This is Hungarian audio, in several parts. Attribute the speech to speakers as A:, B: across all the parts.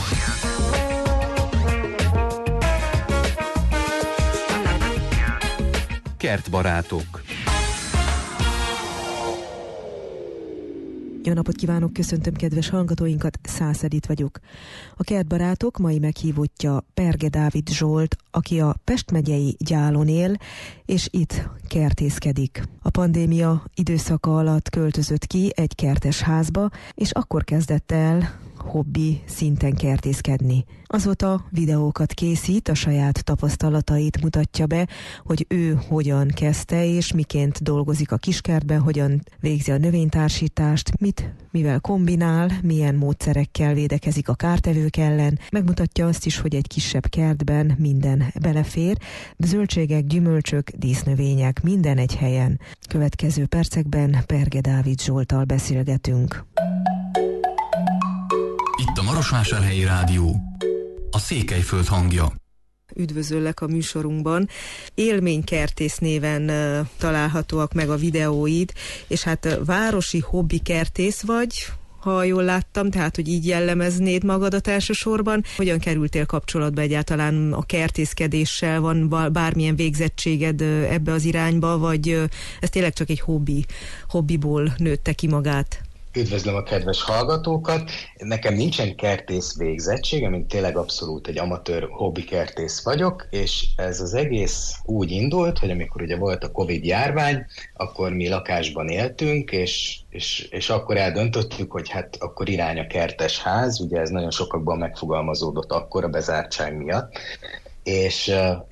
A: Kertbarátok.
B: Jó napot kívánok, köszöntöm kedves hallgatóinkat, Szász Edit vagyok. A Kertbarátok mai meghívottja Perge Dávid Zsolt, aki a Pest megyei Gyálon él, és itt kertészkedik. A pandémia időszaka alatt költözött ki egy kertes házba, és akkor kezdett el hobbi szinten kertészkedni. Azóta videókat készít, a saját tapasztalatait mutatja be, hogy ő hogyan kezdte és miként dolgozik a kiskertben, hogyan végzi a növénytársítást, mivel kombinál, milyen módszerekkel védekezik a kártevők ellen. Megmutatja azt is, hogy egy kisebb kertben minden belefér, zöldségek, gyümölcsök, dísznövények, minden egy helyen. Következő percekben Perge Dávid Zsolttal beszélgetünk.
A: Itt a Marosvásárhelyi Rádió, a Székelyföld hangja.
B: Üdvözöllek a műsorunkban. Élménykertész néven találhatóak meg a videóid, és hát városi hobbi kertész vagy, ha jól láttam, tehát hogy így jellemeznéd magadat elsősorban. Hogyan kerültél kapcsolatba egyáltalán a kertészkedéssel? Van bármilyen végzettséged ebbe az irányba, vagy ez tényleg csak egy hobbiból nőtte ki magát?
C: Üdvözlöm a kedves hallgatókat! Nekem nincsen kertész végzettségem, én tényleg abszolút egy amatőr hobbi kertész vagyok, és ez az egész úgy indult, hogy amikor ugye volt a Covid járvány, akkor mi lakásban éltünk, és akkor eldöntöttük, hogy hát akkor irány a kertes ház, ugye ez nagyon sokakban megfogalmazódott akkor a bezártság miatt, és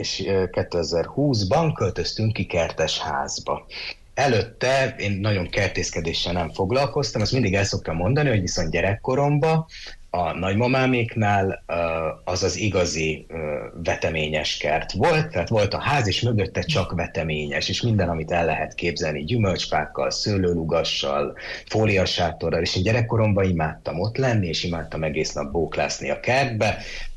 C: 2020-ban költöztünk ki kertes házba. Előtte én nagyon kertészkedéssel nem foglalkoztam, azt mindig el szoktam mondani, hogy viszont gyerekkoromban a nagymamáméknál az az igazi veteményes kert volt, tehát volt a ház, és mögötte csak veteményes, és minden, amit el lehet képzelni, gyümölcsfákkal, szőlőlugassal, fóliasátorral, és én gyerekkoromban imádtam ott lenni, és imádtam egész nap bóklászni a kertbe,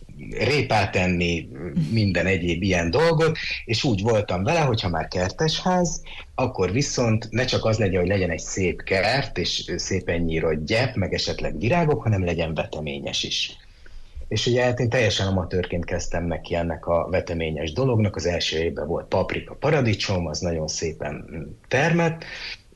C: répát enni, minden egyéb ilyen dolgot, és úgy voltam vele, hogyha már kertesház, akkor viszont ne csak az legyen, hogy legyen egy szép kert, és szépen nyírott gyep, meg esetleg virágok, hanem legyen veteményes is. És ugye hát én teljesen amatőrként kezdtem neki ennek a veteményes dolognak, az első évben volt paprika, paradicsom, az nagyon szépen termett,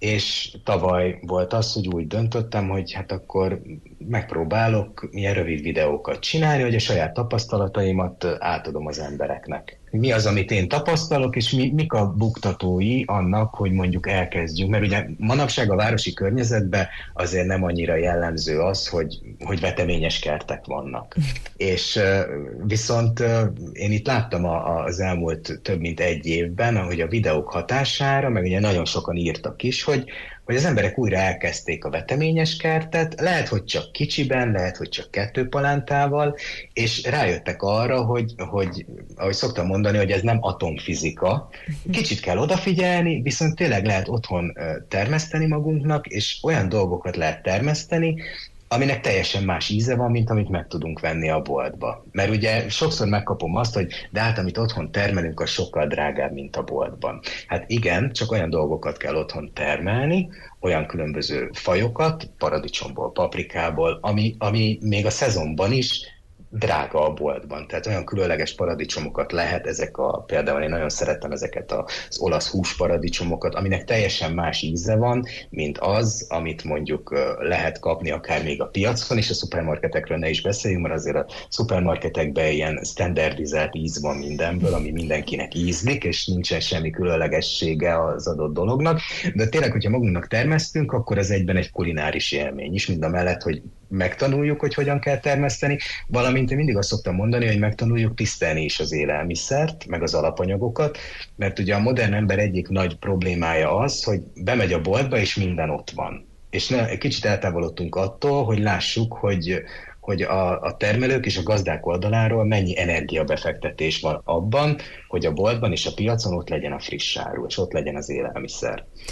C: és tavaly volt az, hogy úgy döntöttem, hogy hát akkor megpróbálok ilyen rövid videókat csinálni, hogy a saját tapasztalataimat átadom az embereknek. Mi az, amit én tapasztalok, és mik a buktatói annak, hogy mondjuk elkezdjünk. Mert ugye manapság a városi környezetben azért nem annyira jellemző az, hogy veteményes kertek vannak. És viszont én itt láttam az elmúlt több mint egy évben, ahogy a videók hatására, meg ugye nagyon sokan írtak is, hogy az emberek újra elkezdték a veteményes kertet, lehet, hogy csak kicsiben, lehet, hogy csak 2 palántával, és rájöttek arra, hogy ahogy szoktam mondani, hogy ez nem atomfizika. Kicsit kell odafigyelni, viszont tényleg lehet otthon termeszteni magunknak, és olyan dolgokat lehet termeszteni, aminek teljesen más íze van, mint amit meg tudunk venni a boltba. Mert ugye sokszor megkapom azt, hogy de hát amit otthon termelünk, az sokkal drágább, mint a boltban. Hát igen, csak olyan dolgokat kell otthon termelni, olyan különböző fajokat, paradicsomból, paprikából, ami még a szezonban is drága a boltban. Tehát olyan különleges paradicsomokat lehet, például én nagyon szeretem ezeket az olasz húsparadicsomokat, aminek teljesen más íze van, mint az, amit mondjuk lehet kapni akár még a piacon, és a szupermarketekről ne is beszéljünk, mert azért a szupermarketekben ilyen standardizált íz van mindenből, ami mindenkinek ízlik, és nincsen semmi különlegessége az adott dolognak. De tényleg, hogyha magunknak termesztünk, akkor ez egyben egy kulináris élmény is, mind a mellett, hogy megtanuljuk, hogy hogyan kell termeszteni, valamint én mindig azt szoktam mondani, hogy megtanuljuk tisztelni is az élelmiszert, meg az alapanyagokat, mert ugye a modern ember egyik nagy problémája az, hogy bemegy a boltba, és minden ott van. És kicsit eltávolodtunk attól, hogy lássuk, hogy a termelők és a gazdák oldaláról mennyi energiabefektetés van abban, hogy a boltban és a piacon ott legyen a friss áru, és ott legyen az élelmiszer.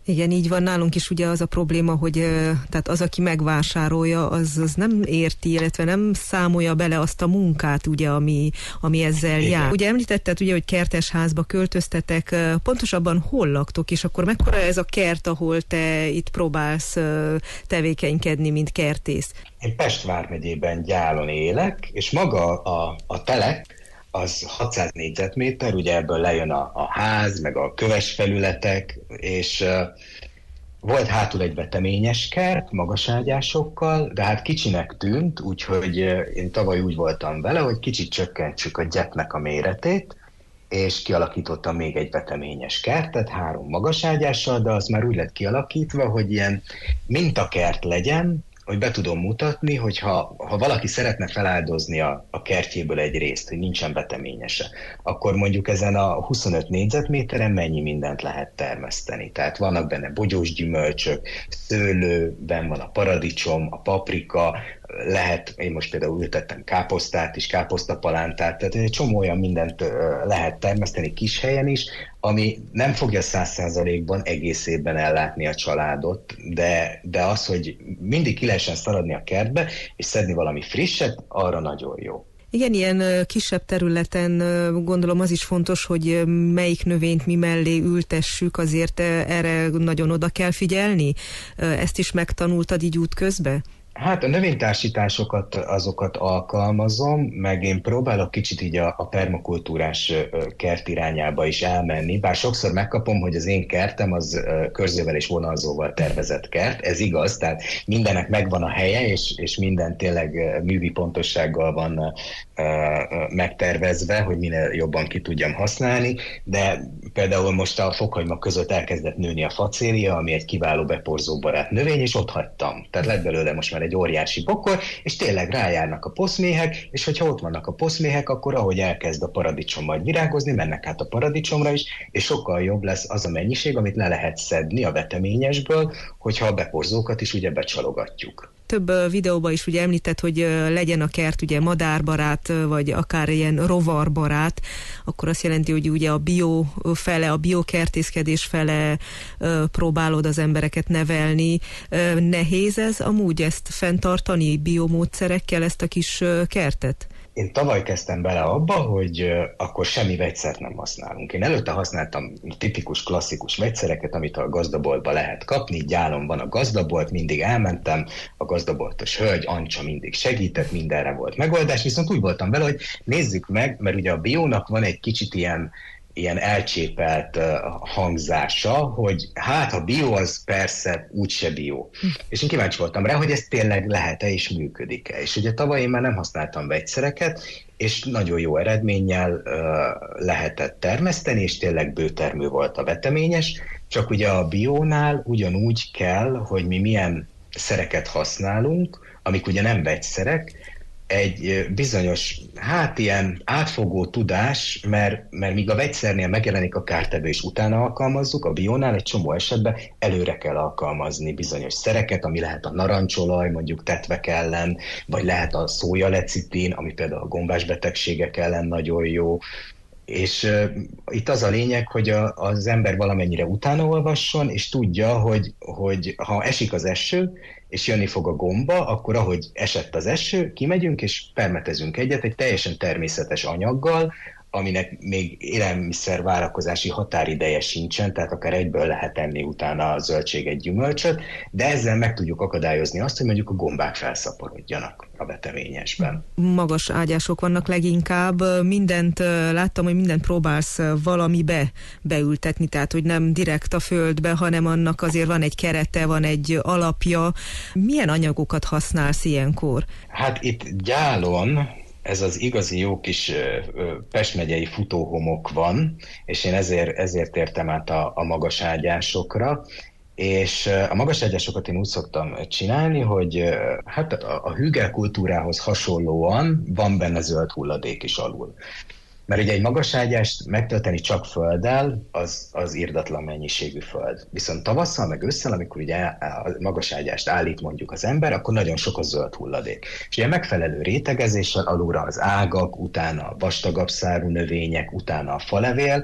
B: Igen, így van. Nálunk is ugye az a probléma, hogy tehát az, aki megvásárolja, az nem érti, illetve nem számolja bele azt a munkát, ugye, ami ezzel jár. Ugye említetted, ugye, hogy kertesházba költöztetek, pontosabban hol laktok, és akkor mekkora ez a kert, ahol te itt próbálsz tevékenykedni, mint kertész?
C: Én Pest vármegyében Gyálon élek, és maga a telek az 600 négyzetméter, ugye ebből lejön a ház, meg a köves felületek, és volt hátul egy veteményes kert, magaságyásokkal, de hát kicsinek tűnt, úgyhogy én tavaly úgy voltam vele, hogy kicsit csökkentsük a gyepnek a méretét, és kialakítottam még egy veteményes kertet, 3 magaságyással, de az már úgy lett kialakítva, hogy ilyen mintakert legyen, hogy be tudom mutatni, hogy ha valaki szeretne feláldozni a kertjéből egy részt, hogy nincsen veteményese, akkor mondjuk ezen a 25 négyzetméteren mennyi mindent lehet termeszteni. Tehát vannak benne bogyós gyümölcsök, szőlőben van a paradicsom, a paprika, lehet, én most például ültettem káposztát is, káposztapalántát, tehát egy csomó olyan mindent lehet termeszteni kis helyen is, ami nem fogja 100%-ban egész évben ellátni a családot, de az, hogy mindig ki lehessen szaladni a kertbe, és szedni valami frisset, arra nagyon jó.
B: Igen, ilyen kisebb területen gondolom az is fontos, hogy melyik növényt mi mellé ültessük, azért erre nagyon oda kell figyelni. Ezt is megtanultad így útközben?
C: Hát a növénytársításokat, azokat alkalmazom, meg én próbálok kicsit így a permakultúrás kert irányába is elmenni, bár sokszor megkapom, hogy az én kertem az körzővel és vonalzóval tervezett kert, ez igaz, tehát mindennek megvan a helye, és minden tényleg művi pontossággal van megtervezve, hogy minél jobban ki tudjam használni, de például most a fokhagyma között elkezdett nőni a facélia, ami egy kiváló beporzóbarát növény, és ott hagytam. Tehát lett belőle most már egy óriási bokor, és tényleg rájárnak a poszméhek, és hogyha ott vannak a poszméhek, akkor ahogy elkezd a paradicsom majd virágozni, mennek át a paradicsomra is, és sokkal jobb lesz az a mennyiség, amit le lehet szedni a veteményesből, hogyha a beporzókat is ugye becsalogatjuk.
B: Több videóban is ugye említett, hogy legyen a kert ugye madárbarát, vagy akár ilyen rovarbarát, akkor azt jelenti, hogy ugye a bio fele, a biokertészkedés fele próbálod az embereket nevelni. Nehéz ez amúgy ezt fenntartani biomódszerekkel, ezt a kis kertet?
C: Én tavaly kezdtem bele abba, hogy akkor semmi vegyszert nem használunk. Én előtte használtam tipikus, klasszikus vegyszereket, amit a gazdaboltban lehet kapni. Gyálon van a gazdabolt, mindig elmentem, a gazdaboltos hölgy, Ancsa mindig segített, mindenre volt megoldás, viszont úgy voltam vele, hogy nézzük meg, mert ugye a biónak van egy kicsit ilyen elcsépelt hangzása, hogy hát ha bio, az persze úgyse bio. És én kíváncsi voltam rá, hogy ez tényleg lehet-e és működik-e. És ugye tavaly én már nem használtam vegyszereket, és nagyon jó eredménnyel lehetett termeszteni, és tényleg bőtermő volt a veteményes, csak ugye a biónál ugyanúgy kell, hogy mi milyen szereket használunk, amik ugye nem vegyszerek, egy bizonyos, hát ilyen átfogó tudás, mert míg a vegyszernél megjelenik a kártevő és utána alkalmazzuk, a biónál egy csomó esetben előre kell alkalmazni bizonyos szereket, ami lehet a narancsolaj, mondjuk tetvek ellen, vagy lehet a szójalecitin, ami például a gombás betegségek ellen nagyon jó. És itt az a lényeg, hogy az ember valamennyire utána olvasson, és tudja, hogy ha esik az eső, és jönni fog a gomba, akkor ahogy esett az eső, kimegyünk és permetezünk egyet egy teljesen természetes anyaggal, aminek még élelmiszer várakozási határideje sincsen, tehát akár egyből lehet enni utána a zöldséget, gyümölcsöt, de ezzel meg tudjuk akadályozni azt, hogy mondjuk a gombák felszaporodjanak a veteményesben.
B: Magas ágyások vannak leginkább. Mindent láttam, hogy mindent próbálsz valamibe beültetni, tehát hogy nem direkt a földbe, hanem annak azért van egy kerete, van egy alapja. Milyen anyagokat használsz ilyenkor?
C: Hát itt Gyálon ez az igazi jó kis Pest megyei futóhomok van, és én ezért értem át a magas ágyásokra, és a magas ágyásokat én úgy szoktam csinálni, hogy hát a hügelkultúrához hasonlóan van benne zöld hulladék is alul. Mert ugye egy magaságyást megtölteni csak földdel, az irdatlan mennyiségű föld. Viszont tavasszal, meg ősszel, amikor ugye a magaságyást állít mondjuk az ember, akkor nagyon sok a zöld hulladék. És ugye megfelelő rétegezéssel alulra az ágak, utána a vastagabb szárú növények, utána a falevél,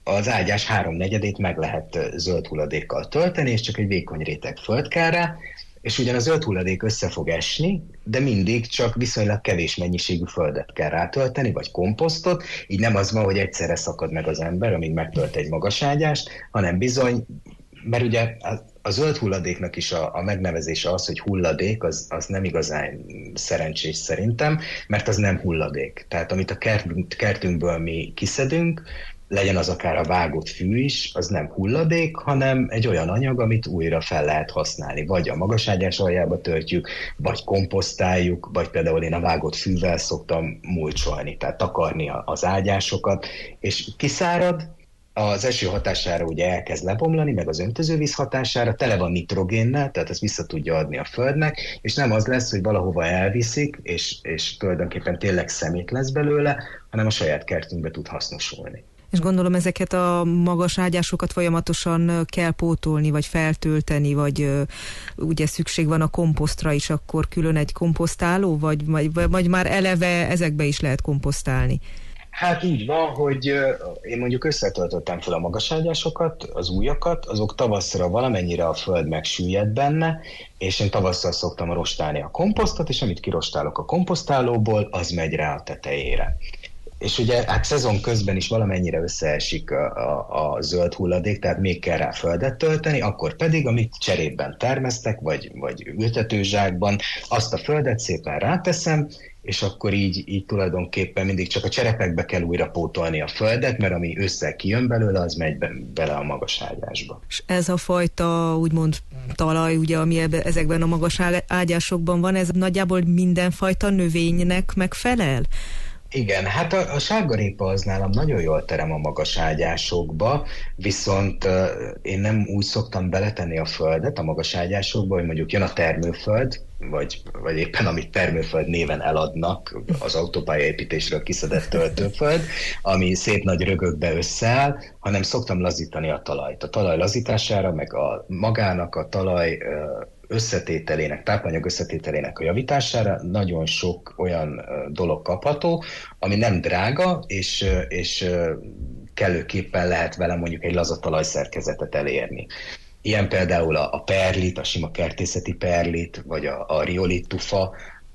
C: az ágyás 3/4-ét meg lehet zöld hulladékkal tölteni, és csak egy vékony réteg föld kell rá, és ugyan a zöld hulladék össze fog esni, de mindig csak viszonylag kevés mennyiségű földet kell rátölteni, vagy komposztot, így nem az van, hogy egyszerre szakad meg az ember, amíg megtölt egy magas ágyást, hanem bizony, mert ugye a zöld hulladéknak is a megnevezése az, hogy hulladék, az nem igazán szerencsés szerintem, mert az nem hulladék. Tehát amit a kertünkből mi kiszedünk, legyen az akár a vágott fű is, az nem hulladék, hanem egy olyan anyag, amit újra fel lehet használni. Vagy a magaságyás aljába töltjük, vagy komposztáljuk, vagy például én a vágott fűvel szoktam mulcsolni, tehát takarni az ágyásokat, és kiszárad, az eső hatására ugye elkezd lebomlani, meg az öntözővíz hatására, tele van nitrogénnel, tehát ezt vissza tudja adni a földnek, és nem az lesz, hogy valahova elviszik, és tulajdonképpen tényleg szemét lesz belőle, hanem a saját kertünkbe tud hasznosulni.
B: És gondolom ezeket a magas ágyásokat folyamatosan kell pótolni, vagy feltölteni, vagy ugye szükség van a komposztra is, akkor külön egy komposztáló, vagy már eleve ezekbe is lehet komposztálni?
C: Hát így van, hogy én mondjuk összetöltöttem fel a magaságyásokat, az újakat, azok tavasszra valamennyire a föld megsüllyed benne, és én tavasszal szoktam rostálni a komposztot, és amit kirostálok a komposztálóból, az megy rá a tetejére. És ugye hát szezon közben is valamennyire összeesik a zöld hulladék, tehát még kell rá földet tölteni, akkor pedig, amit cserében termesztek, vagy ültetőzsákban, azt a földet szépen ráteszem, és akkor így tulajdonképpen mindig csak a cserepekbe kell újra pótolni a földet, mert ami össze kijön belőle, az megy bele a magas ágyásba.
B: És ez a fajta úgymond talaj, ugye, ami ezekben a magas ágyásokban van, ez nagyjából mindenfajta növénynek megfelel?
C: Igen, hát a sárgarépa az nálam nagyon jól terem a magas ágyásokba, viszont én nem úgy szoktam beletenni a földet a magas ágyásokba, hogy mondjuk jön a termőföld, vagy éppen amit termőföld néven eladnak, az autópályaépítésről kiszedett töltőföld, ami szép nagy rögökbe összeáll, hanem szoktam lazítani a talajt. A talaj lazítására, meg magának a talaj összetételének, tápanyag összetételének a javítására nagyon sok olyan dolog kapható, ami nem drága, és kellőképpen lehet vele mondjuk egy laza talajszerkezetet elérni. Ilyen például a perlit, a sima kertészeti perlit, vagy a riolit tufa,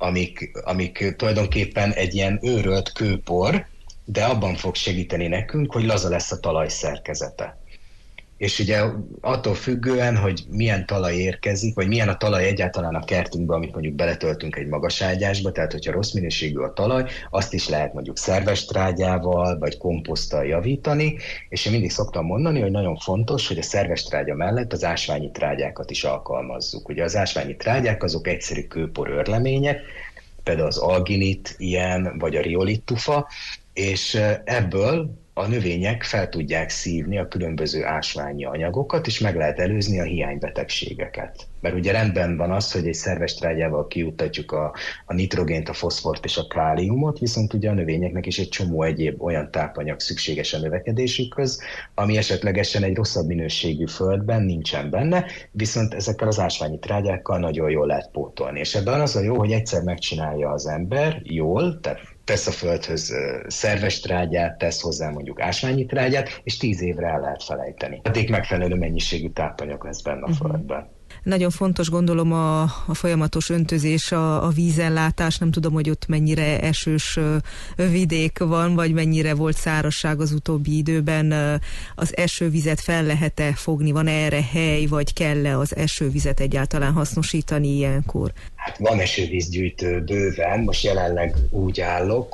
C: amik tulajdonképpen egy ilyen őrölt kőpor, de abban fog segíteni nekünk, hogy laza lesz a talaj szerkezete. És ugye attól függően, hogy milyen talaj érkezik, vagy milyen a talaj egyáltalán a kertünkbe, amit mondjuk beletöltünk egy magas ágyásba, tehát hogyha rossz minőségű a talaj, azt is lehet mondjuk szerves trágyával, vagy komposzttal javítani, és én mindig szoktam mondani, hogy nagyon fontos, hogy a szerves trágya mellett az ásványi trágyákat is alkalmazzuk. Ugye az ásványi trágyák azok egyszerű kőpor örlemények, például az alginit ilyen, vagy a riolit tufa, és ebből a növények fel tudják szívni a különböző ásványi anyagokat, és meg lehet előzni a hiánybetegségeket. Mert ugye rendben van az, hogy egy szerves trágyával kijuttatjuk a nitrogént, a foszfort és a káliumot, viszont ugye a növényeknek is egy csomó egyéb olyan tápanyag szükséges a növekedésükhöz, ami esetlegesen egy rosszabb minőségű földben nincsen benne, viszont ezekkel az ásványi trágyákkal nagyon jól lehet pótolni. És ebben az a jó, hogy egyszer megcsinálja az ember jól, tehát tesz a földhöz szerves trágyát, tesz hozzá mondjuk ásványi trágyát, és 10 évre el lehet felejteni. Addig megfelelő mennyiségű tápanyag lesz benne a földben.
B: Nagyon fontos, gondolom, a folyamatos öntözés, a vízellátás. Nem tudom, hogy ott mennyire esős vidék van, vagy mennyire volt szárazság az utóbbi időben. Az esővizet fel lehet-e fogni? Van erre hely, vagy kell-e az esővizet egyáltalán hasznosítani ilyenkor?
C: Hát van esővízgyűjtő bőven. Most jelenleg úgy állok,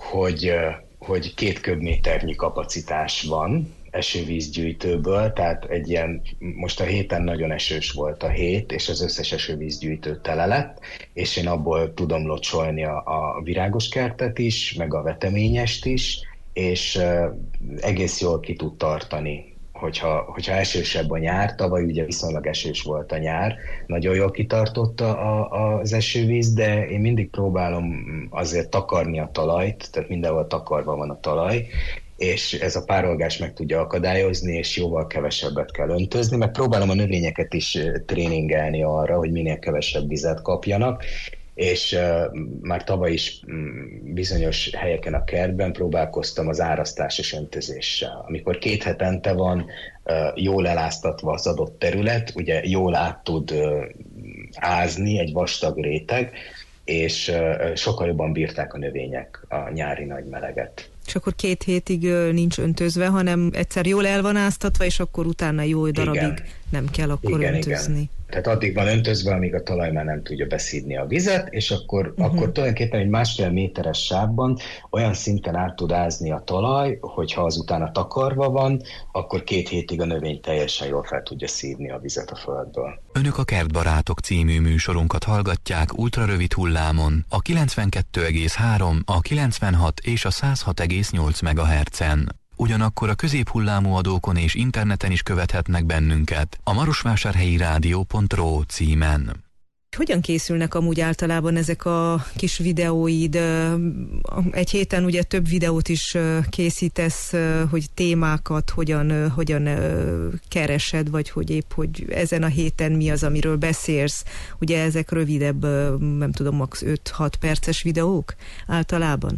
C: hogy 2 köbméternyi kapacitás van esővízgyűjtőből, tehát egy ilyen, most a héten nagyon esős volt a hét, és az összes esővízgyűjtő tele lett, és én abból tudom locsolni a virágos kertet is, meg a veteményest is, és egész jól ki tud tartani, hogyha esősebb a nyár, tavaly ugye viszonylag esős volt a nyár, nagyon jól kitartott az esővíz, de én mindig próbálom azért takarni a talajt, tehát mindenhol takarva van a talaj, és ez a párolgás meg tudja akadályozni, és jóval kevesebbet kell öntözni, meg próbálom a növényeket is tréningelni arra, hogy minél kevesebb vizet kapjanak, és már tavaly is bizonyos helyeken a kertben próbálkoztam az árasztásos öntözéssel. Amikor 2 hetente van jól eláztatva az adott terület, ugye jól át tud ázni egy vastag réteg, és sokkal jobban bírták a növények a nyári nagy meleget.
B: És akkor 2 hétig nincs öntözve, hanem egyszer jól el van áztatva, és akkor utána jó darabig nem kell akkor öntözni. Igen.
C: Tehát addig van öntözve, amíg a talaj már nem tudja beszídni a vizet, és akkor tulajdonképpen egy 1,5 méteres sávban olyan szinten át tud ázni a talaj, hogyha azután a takarva van, akkor 2 hétig a növény teljesen jól fel tudja szívni a vizet a földből.
A: Önök a Kertbarátok című műsorunkat hallgatják ultrarövid hullámon, a 92,3, a 96 és a 106,8 MHz-en. Ugyanakkor a középhullámú adókon és interneten is követhetnek bennünket a marosvásárhelyirádió.ro címen.
B: Hogyan készülnek amúgy általában ezek a kis videóid? Egy héten ugye több videót is készítesz, hogy témákat hogyan keresed, vagy hogy ezen a héten mi az, amiről beszélsz. Ugye ezek rövidebb, nem tudom, max. 5-6 perces videók általában?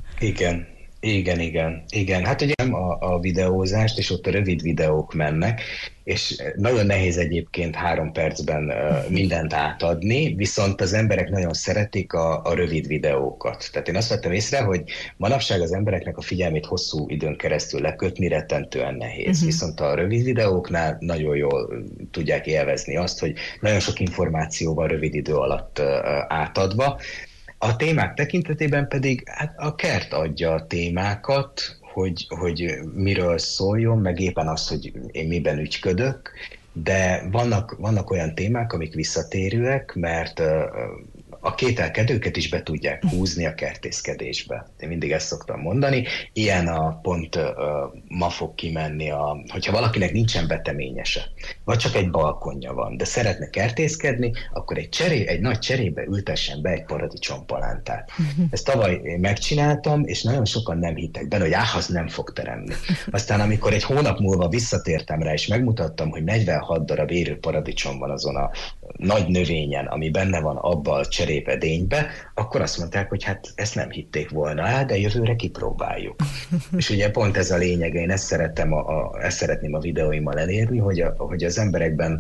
C: Igen. Hát ugye nem a videózást, és ott a rövid videók mennek, és nagyon nehéz egyébként 3 percben mindent átadni, viszont az emberek nagyon szeretik a rövid videókat. Tehát én azt vettem észre, hogy manapság az embereknek a figyelmét hosszú időn keresztül lekötni rettentően nehéz. Viszont a rövid videóknál nagyon jól tudják élvezni azt, hogy nagyon sok információ van rövid idő alatt átadva. A témák tekintetében pedig hát a kert adja a témákat, hogy miről szóljon, meg éppen az, hogy én miben ügyködök, de vannak olyan témák, amik visszatérőek, mert a kételkedőket is be tudják húzni a kertészkedésbe. Én mindig ezt szoktam mondani. Ilyen ma fog kimenni, hogyha valakinek nincsen veteményese, vagy csak egy balkonja van, de szeretne kertészkedni, akkor egy nagy cserébe ültessen be egy paradicsompalántát. Ezt tavaly megcsináltam, és nagyon sokan nem hittek benne, hogy az nem fog teremni. Aztán amikor egy hónap múlva visszatértem rá, és megmutattam, hogy 46 darab érő paradicsom van azon a nagy növényen, ami benne van abba a cserépedénybe, akkor azt mondták, hogy hát ezt nem hitték volna el, de jövőre kipróbáljuk. És ugye pont ez a lényege, én ezt szeretném a videóimmal elérni, hogy az emberekben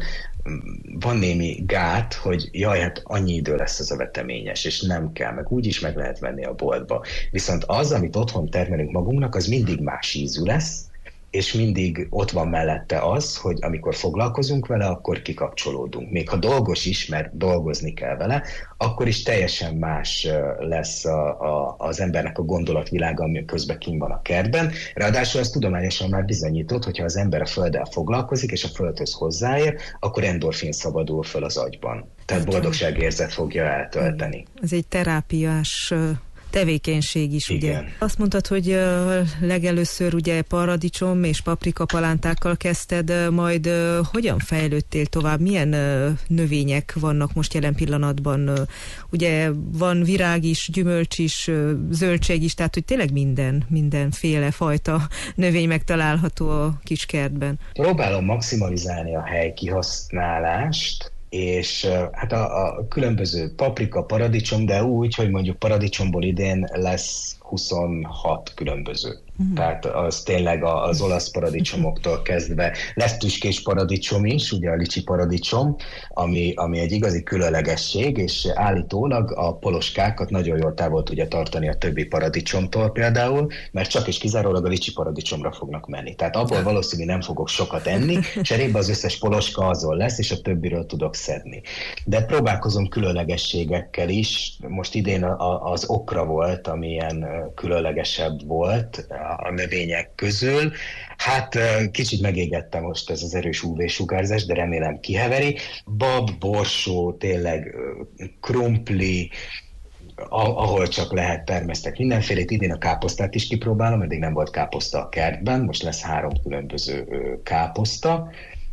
C: van némi gát, hogy jaj, hát annyi idő lesz az a veteményes, és nem kell, meg úgyis meg lehet venni a boltba. Viszont az, amit otthon termelünk magunknak, az mindig más ízű lesz, és mindig ott van mellette az, hogy amikor foglalkozunk vele, akkor kikapcsolódunk. Még ha dolgos is, mert dolgozni kell vele, akkor is teljesen más lesz az embernek a gondolatvilága, ami közben kint van a kertben. Ráadásul ez tudományosan már bizonyított, hogyha az ember a földdel foglalkozik, és a földhöz hozzáér, akkor endorfin szabadul föl az agyban. Tehát boldogságérzet fogja eltölteni.
B: Ez egy terápiás tevékenység is,
C: igen.
B: Ugye. Azt mondtad, hogy legelőször ugye paradicsom és paprikapalántákkal kezdted, majd hogyan fejlődtél tovább? Milyen növények vannak most jelen pillanatban? Ugye van virág is, gyümölcs is, zöldség is, tehát hogy tényleg mindenféle fajta növény megtalálható a kiskertben.
C: Próbálom maximalizálni a helykihasználást, és hát a különböző paprika, paradicsom, de úgy, hogy mondjuk paradicsomból idén lesz 26 különböző. Tehát az tényleg az olasz paradicsomoktól kezdve lesz tüskés paradicsom is, ugye a licsi paradicsom, ami egy igazi különlegesség, és állítólag a poloskákat nagyon jól távol tudja tartani a többi paradicsomtól például, mert csak és kizárólag a licsi paradicsomra fognak menni. Tehát abból valószínűleg nem fogok sokat enni, cserébe az összes poloska azon lesz, és a többiről tudok szedni. De próbálkozom különlegességekkel is. Most idén az okra volt, ami ilyen különlegesebb volt a növények közül. Hát kicsit megégettem most ez az erős UV-sugárzás, de remélem kiheveri. Bab, borsó, tényleg krumpli, ahol csak lehet termesztek mindenfélét. Idén a káposztát is kipróbálom, eddig nem volt káposzta a kertben, most lesz 3 különböző káposzta,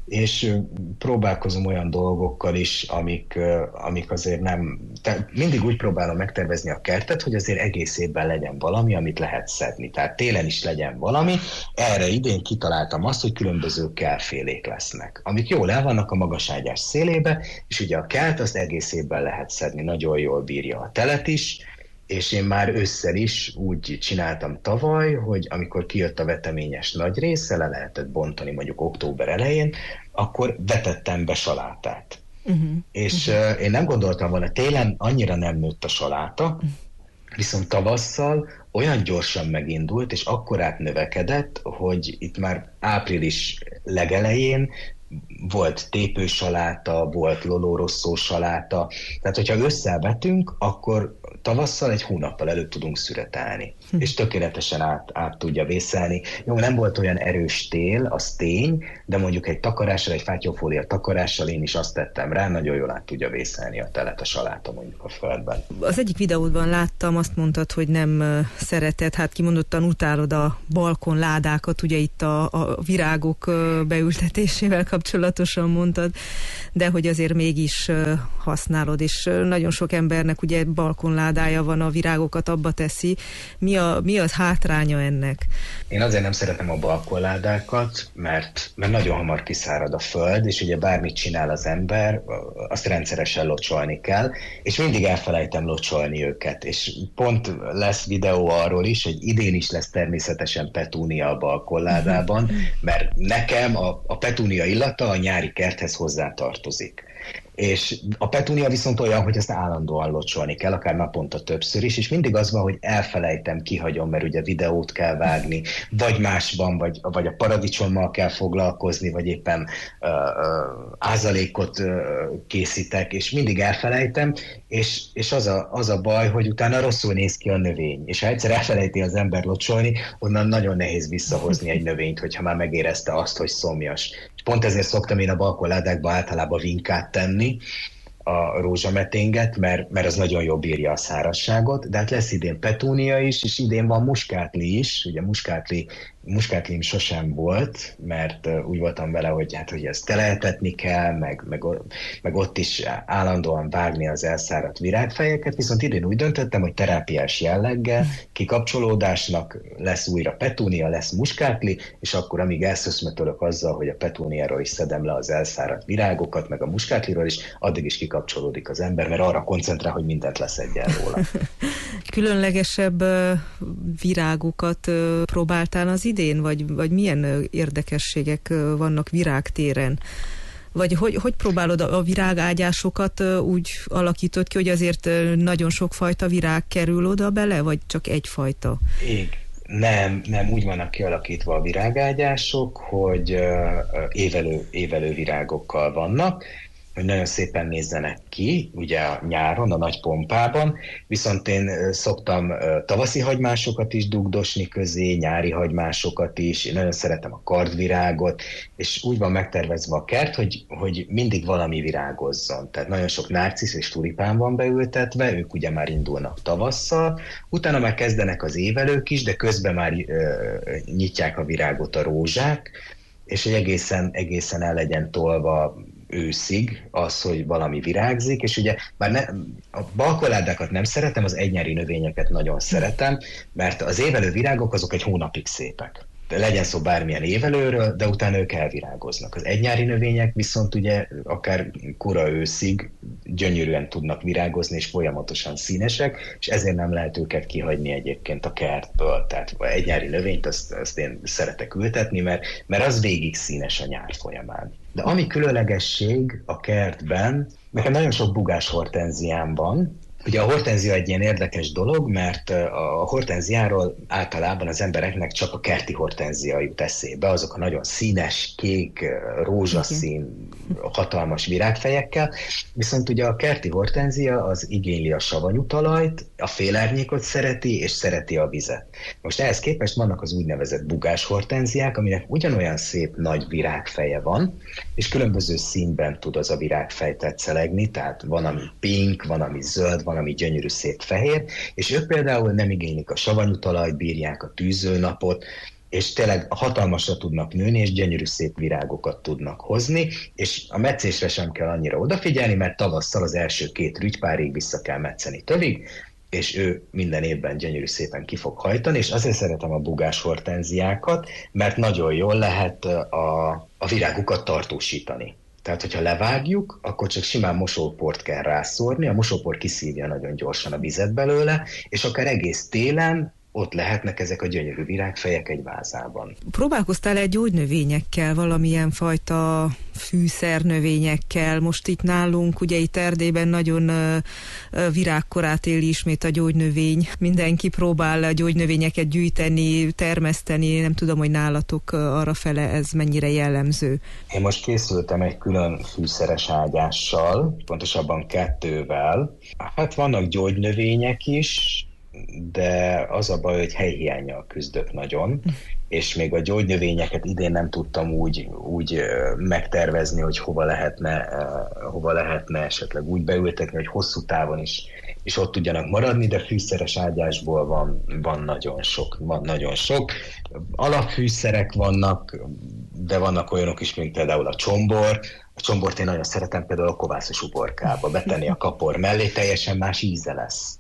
C: és próbálkozom olyan dolgokkal is, amik azért nem... Mindig úgy próbálom megtervezni a kertet, hogy azért egész évben legyen valami, amit lehet szedni. Tehát télen is legyen valami. Erre idén kitaláltam azt, hogy különböző kelfélék lesznek, amik jól el vannak a magaságyás szélébe, és ugye a kelt azt egész évben lehet szedni, nagyon jól bírja a telet is, és én már ősszel is úgy csináltam tavaly, hogy amikor kijött a veteményes nagy része, le lehetett bontani mondjuk október elején, akkor vetettem be salátát. És én nem gondoltam volna, télen annyira nem nőtt a saláta, viszont tavasszal olyan gyorsan megindult, és akkorát növekedett, hogy itt már április legelején volt tépősaláta, volt lolórosszó saláta, tehát hogyha összevetünk, akkor tavasszal egy hónappal előtt tudunk szüretelni, és tökéletesen át tudja vészelni. Jó, nem volt olyan erős tél, az tény, de mondjuk egy takarással, egy fátyolfólia takarással én is azt tettem rá, nagyon jól át tudja vészelni a telet a saláta mondjuk a földben.
B: Az egyik videódban láttam, azt mondtad, hogy nem szereted, hát kimondottan utálod a balkonládákat, ugye itt a virágok beültetésével kapcsolatosan mondtad, de hogy azért mégis használod, és nagyon sok embernek ugye balkonládája van, a virágokat abba teszi. Mi az hátránya ennek?
C: Én azért nem szeretem a balkonládákat, mert nagyon hamar kiszárad a föld, és ugye bármit csinál az ember, azt rendszeresen locsolni kell, és mindig elfelejtem locsolni őket. És pont lesz videó arról is, hogy idén is lesz természetesen petúnia a balkonládában, mert nekem a petúnia illata a nyári kerthez hozzátartozik. És a petúnia viszont olyan, hogy ezt állandóan locsolni kell, akár naponta többször is, és mindig az van, hogy elfelejtem, kihagyom, mert ugye videót kell vágni, vagy másban, vagy a paradicsommal kell foglalkozni, vagy éppen ázalékot készítek, és mindig elfelejtem, és az a baj, hogy utána rosszul néz ki a növény, és ha egyszer elfelejti az ember locsolni, onnan nagyon nehéz visszahozni egy növényt, hogyha már megérezte azt, hogy szomjas. Pont ezért szoktam én a balkonládákba általában vinkát tenni, a rózsameténget, mert az nagyon jól bírja a szárazságot, de hát lesz idén petúnia is, és idén van muskátli is, ugye muskátlim sosem volt, mert úgy voltam vele, hogy hogy ezt telehetetni kell, meg ott is állandóan vágni az elszáradt virágfejeket, viszont idén úgy döntöttem, hogy terápiás jelleggel, kikapcsolódásnak lesz újra petúnia, lesz muskátli, és akkor amíg elszöszmetölök azzal, hogy a petúniáról is szedem le az elszáradt virágokat, meg a muskátliról is, addig is kikapcsolódik az ember, mert arra koncentrál, hogy mindent leszedjen róla.
B: Különlegesebb virágokat próbáltál az idén, vagy milyen érdekességek vannak virágtéren? Vagy hogy próbálod a virágágyásokat úgy alakított ki, hogy azért nagyon sok fajta virág kerül oda bele, vagy csak egyfajta?
C: Nem, úgy vannak kialakítva a virágágyások, hogy évelő virágokkal vannak, hogy nagyon szépen nézzenek ki, ugye a nyáron, a nagy pompában, viszont én szoktam tavaszi hagymásokat is dugdosni közé, nyári hagymásokat is, én nagyon szeretem a kardvirágot, és úgy van megtervezve a kert, hogy mindig valami virágozzon. Tehát nagyon sok narcisz és tulipán van beültetve, ők ugye már indulnak tavasszal, utána már kezdenek az évelők is, de közben már nyitják a virágot a rózsák, és hogy egészen el legyen tolva őszig az, hogy valami virágzik, és ugye a balkonládákat nem szeretem, az egynyári növényeket nagyon szeretem, mert az évelő virágok azok egy hónapig szépek. De legyen szó bármilyen évelőről, de utána ők elvirágoznak. Az egynyári növények viszont ugye akár kora őszig gyönyörűen tudnak virágozni, és folyamatosan színesek, és ezért nem lehet őket kihagyni egyébként a kertből. Tehát az egynyári növényt azt én szeretek ültetni, mert az végig színes a nyár folyamán. De ami különlegesség a kertben, nekem nagyon sok bugás hortenziám van. Ugye a hortenzia egy ilyen érdekes dolog, mert a hortenziáról általában az embereknek csak a kerti hortenzia jut eszébe, azok a nagyon színes, kék, rózsaszín, hatalmas virágfejekkel, viszont ugye a kerti hortenzia az igényli a savanyú talajt, a félárnyékot szereti, és szereti a vizet. Most ehhez képest vannak az úgynevezett bugás hortenziák, aminek ugyanolyan szép nagy virágfeje van, és különböző színben tud az a virágfej tetszelegni, tehát van, ami pink, van, ami zöld, van, ami gyönyörű szép fehér, és ők például nem igénylik a savanyú talajt, bírják a tűzőnapot, és tényleg hatalmasra tudnak nőni, és gyönyörű szép virágokat tudnak hozni, és a metszésre sem kell annyira odafigyelni, mert tavasszal az első 2 rügypárig vissza kell metszeni tövig, és ő minden évben gyönyörű szépen ki fog hajtani, és azért szeretem a bugás hortenziákat, mert nagyon jól lehet a virágukat tartósítani. Tehát, hogyha levágjuk, akkor csak simán mosóport kell rászórni, a mosópor kiszívja nagyon gyorsan a vizet belőle, és akár egész télen ott lehetnek ezek a gyönyörű virágfejek egy vázában.
B: Próbálkoztál egy gyógynövényekkel, valamilyen fajta fűszernövényekkel? Most itt nálunk, ugye itt Erdélyben nagyon virágkorát éli ismét a gyógynövény. Mindenki próbál gyógynövényeket gyűjteni, termeszteni. Nem tudom, hogy nálatok arrafele ez mennyire jellemző.
C: Én most készültem egy külön fűszeres ágyással, pontosabban 2-vel. Hát vannak gyógynövények is, de az a baj, hogy helyhiánnyal küzdök nagyon, és még a gyógynövényeket idén nem tudtam úgy megtervezni, hogy hova lehetne esetleg úgy beültetni, hogy hosszú távon is ott tudjanak maradni, de fűszeres ágyásból van nagyon sok. Alapfűszerek vannak, de vannak olyanok is, mint például a csombor. A csombort én nagyon szeretem például a kovászos uborkába betenni a kapor mellé, teljesen más íze lesz.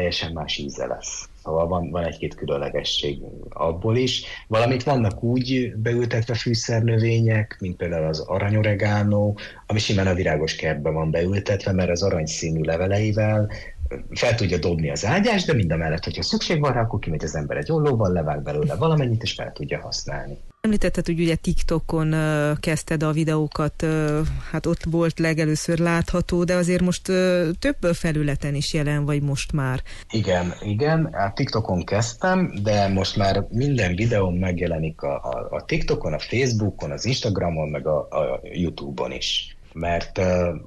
C: Szóval van egy-két különlegesség abból is. Valamint vannak úgy beültetve fűszernövények, mint például az aranyoregánó, ami simán a virágos kertben van beültetve, mert az aranyszínű leveleivel fel tudja dobni az ágyást, de mindamellett, hogyha szükség van rá, akkor kimegy az ember egy ollóval, levág belőle valamennyit, és fel tudja használni.
B: Említetted, hogy ugye TikTokon kezdted a videókat, hát ott volt legelőször látható, de azért most több felületen is jelen vagy most már. Igen, a TikTokon kezdtem, de most már minden videóm megjelenik a TikTokon, a Facebookon, az Instagramon, meg a YouTube-on is. Mert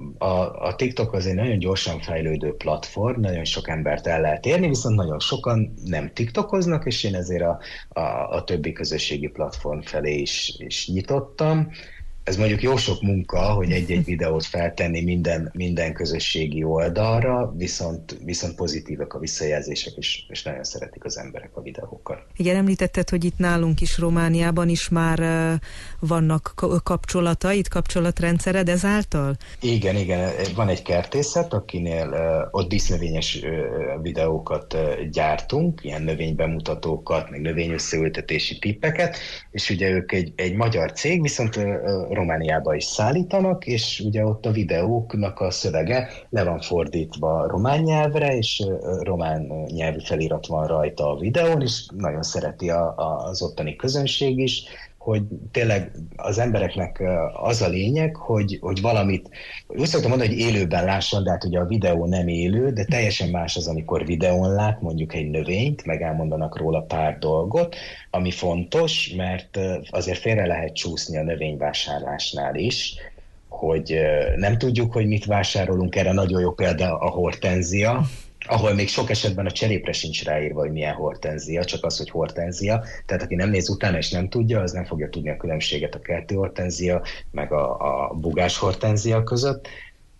B: a TikTok az egy nagyon gyorsan fejlődő platform, nagyon sok embert el lehet érni, viszont nagyon sokan nem tiktokoznak, és én ezért a többi közösségi platform felé is nyitottam. Ez mondjuk jó sok munka, hogy egy-egy videót feltenni minden közösségi oldalra, viszont pozitívak a visszajelzések, és nagyon szeretik az emberek a videókat. Igen, említetted, hogy itt nálunk is, Romániában is már vannak kapcsolataid, kapcsolatrendszered ezáltal?
C: Igen, van egy kertészet, akinél ott dísznövényes videókat gyártunk, ilyen növénybemutatókat, meg növényösszeültetési tippeket, és ugye ők egy magyar cég, viszont Romániába is szállítanak, és ugye ott a videóknak a szövege le van fordítva román nyelvre, és román nyelvű felirat van rajta a videón, és nagyon szereti az ottani közönség is, hogy tényleg az embereknek az a lényeg, hogy valamit, úgy szoktam mondani, hogy élőben lásson, de hát ugye a videó nem élő, de teljesen más az, amikor videón lát mondjuk egy növényt, meg elmondanak róla pár dolgot, ami fontos, mert azért félre lehet csúszni a növényvásárlásnál is, hogy nem tudjuk, hogy mit vásárolunk, erre nagyon jó példa a hortenzia, ahol még sok esetben a cserépre sincs ráírva, hogy milyen hortenzia, csak az, hogy hortenzia. Tehát aki nem néz utána és nem tudja, az nem fogja tudni a különbséget a kerti hortenzia, meg a bugás hortenzia között.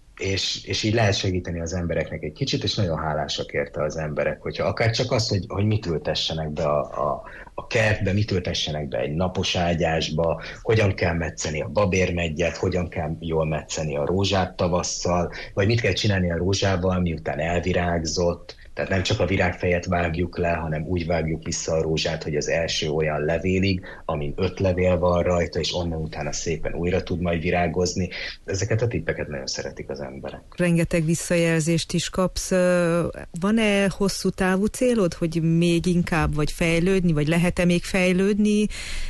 C: És így lehet segíteni az embereknek egy kicsit, és nagyon hálásak érte az emberek, hogyha akár csak az, hogy mit ültessenek be a kertbe, mit ültessenek be egy napos ágyásba, hogyan kell metszeni a babérmeggyet, hogyan kell jól metszeni a rózsát tavasszal, vagy mit kell csinálni a rózsával, miután elvirágzott. Tehát nem csak a virágfejet vágjuk le, hanem úgy vágjuk vissza a rózsát, hogy az első olyan levélig, amin 5 levél van rajta, és onnan utána szépen újra tud majd virágozni. Ezeket a tippeket nagyon szeretik az emberek.
B: Rengeteg visszajelzést is kapsz. Van-e hosszú távú célod, hogy még inkább vagy fejlődni, vagy lehet-e még fejlődni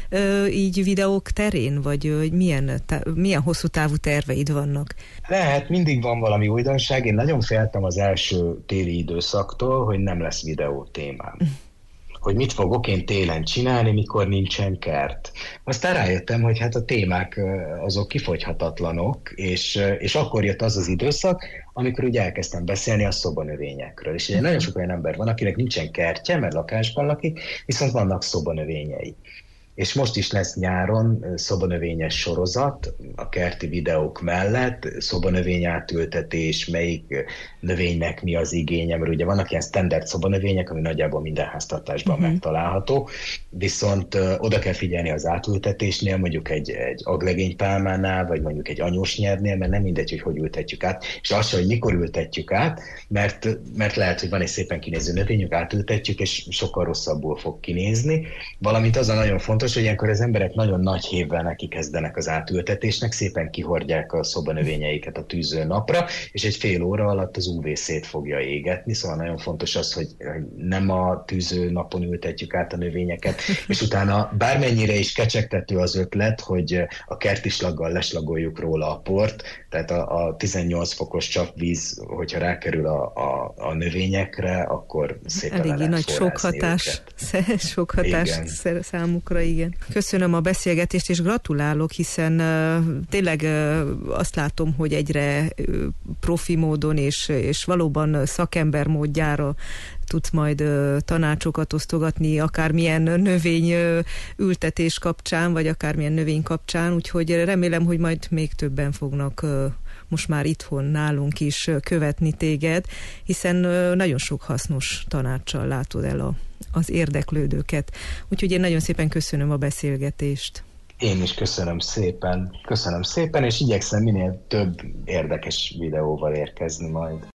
B: így videók terén, vagy milyen hosszú távú terveid vannak?
C: Lehet, mindig van valami újdonság. Én nagyon féltem az első téli időszaktól, hogy nem lesz videó témám. Hogy mit fogok én télen csinálni, mikor nincsen kert. Aztán rájöttem, hogy hát a témák azok kifogyhatatlanok, és akkor jött az az időszak, amikor ugye elkezdtem beszélni a szobanövényekről. És ugye nagyon sok olyan ember van, akinek nincsen kertje, mert lakásban lakik, viszont vannak szobanövényei. és most is lesz nyáron szobanövényes sorozat, a kerti videók mellett, szobanövény átültetés, melyik növénynek mi az igénye, mert ugye vannak ilyen standard szobanövények, ami nagyjából minden háztartásban megtalálható, viszont oda kell figyelni az átültetésnél, mondjuk egy aglegénypálmánál, vagy mondjuk egy anyósnyernél, mert nem mindegy, hogy ültetjük át, és az, hogy mikor ültetjük át, mert lehet, hogy van egy szépen kinéző növényük, átültetjük, és sokkal rosszabbul fog kinézni. Valamint az a nagyon fontos, hogy ilyenkor az emberek nagyon nagy hévvel neki kezdenek az átültetésnek, szépen kihordják a szobanövényeiket a tűző napra, és egy fél óra alatt az UV-szét fogja égetni, szóval nagyon fontos az, hogy nem a tűző napon ültetjük át a növényeket, és utána bármennyire is kecsegtető az ötlet, hogy a kertislaggal leslagoljuk róla a port, tehát a 18 fokos csapvíz, hogyha rákerül a növényekre, akkor szépen
B: eléggé nagy sok hatás számukra, igen. Köszönöm a beszélgetést, és gratulálok, hiszen tényleg azt látom, hogy egyre profi módon és valóban szakember módjára tudsz majd tanácsokat osztogatni, akármilyen növény ültetés kapcsán, vagy akármilyen növény kapcsán, úgyhogy remélem, hogy majd még többen fognak most már itthon nálunk is követni téged, hiszen nagyon sok hasznos tanáccsal látod el az érdeklődőket. Úgyhogy én nagyon szépen köszönöm a beszélgetést.
C: Én is köszönöm szépen, és igyekszem minél több érdekes videóval érkezni majd.